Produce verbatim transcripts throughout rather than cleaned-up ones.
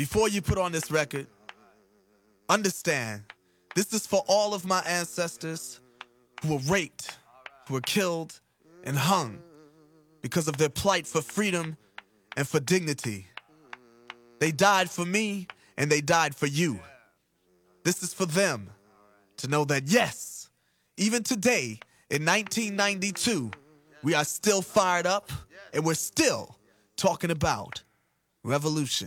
before you put on this record, understand, this is for all of my ancestors who were raped, who were killed, and hung because of their plight for freedom and for dignity. They died for me, and they died for you. This is for them to know that, yes, even today, in nineteen ninety-two, we are still fired up, and we're still talking about revolution.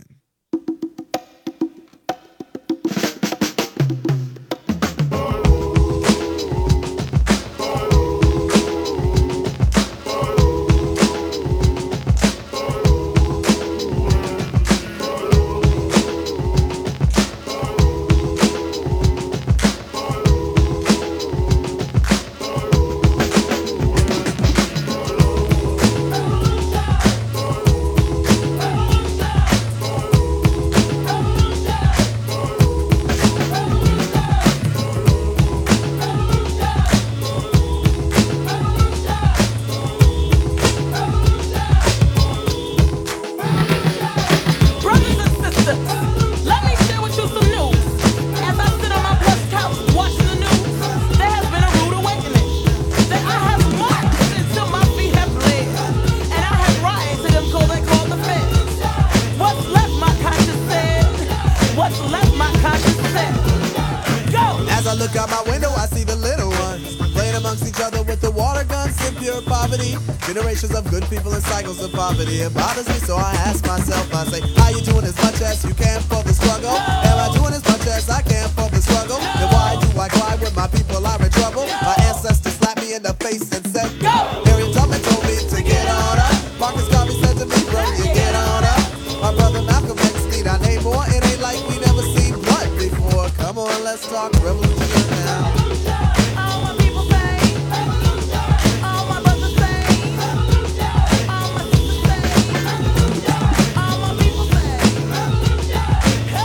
As I look out my window, I see the little ones playing amongst each other with the water guns in pure poverty. Generations of good people in cycles of poverty. It bothers me, so I ask myself, I say, how you doing as much as you can for the struggle? Am I doing as much as I can for the struggle? Then why do I cry when my people are in trouble? My ancestors slapped me in the face and said, go! Harriet Tubman told me to get on up. Marcus Garvey said to me, bro, you get on up. My brother Malcolm X need our name more. It ain't like we never seen blood before. Come on, let's talk revolution now. All my people say, all my brothers say, all my sisters say, all my people say, hey,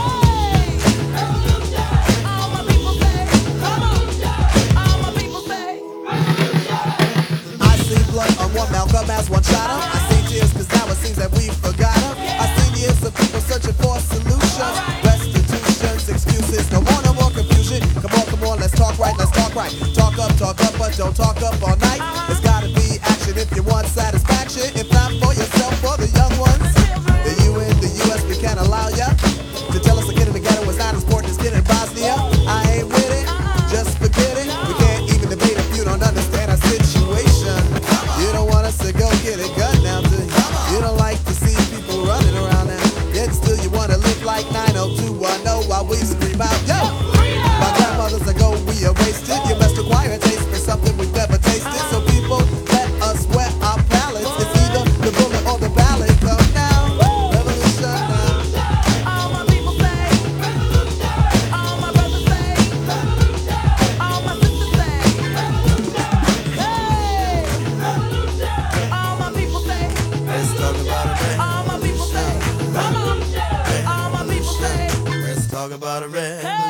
all my people say, come on, all my people say. I see blood on one Malcolm as one shot him. I see tears cause now it seems that we've forgot him. I see years of people searching for solutions, restitutions, excuses, no more, no more confusion. Come on, come on, let's talk right, let's talk right. Talk up, talk up, but don't talk up all night. There's gotta be action if you want satisfaction. If not for yourself, for the young ones. The U N, the U S, we can't allow ya to tell us a kid in the ghetto is not as important as kid in Bosnia. I ain't with it, just forget it. We can't even debate if you don't understand our situation. You don't want us to go get a gun now, do you? You don't like to see people running around now. Yet still you wanna live like nine oh two one oh while we scream out, yo! My grandmothers ago we erased it. You must acquire a taste for something we've never tasted. So people, let us wet our palates. It's either the bullet or the ballot. Come now, revolution now. All my people say, all my brothers say, all my sisters say, hey, all my people say, Let's talk about it, man. all my people say, come on, all my people say, Let's talk about it, man.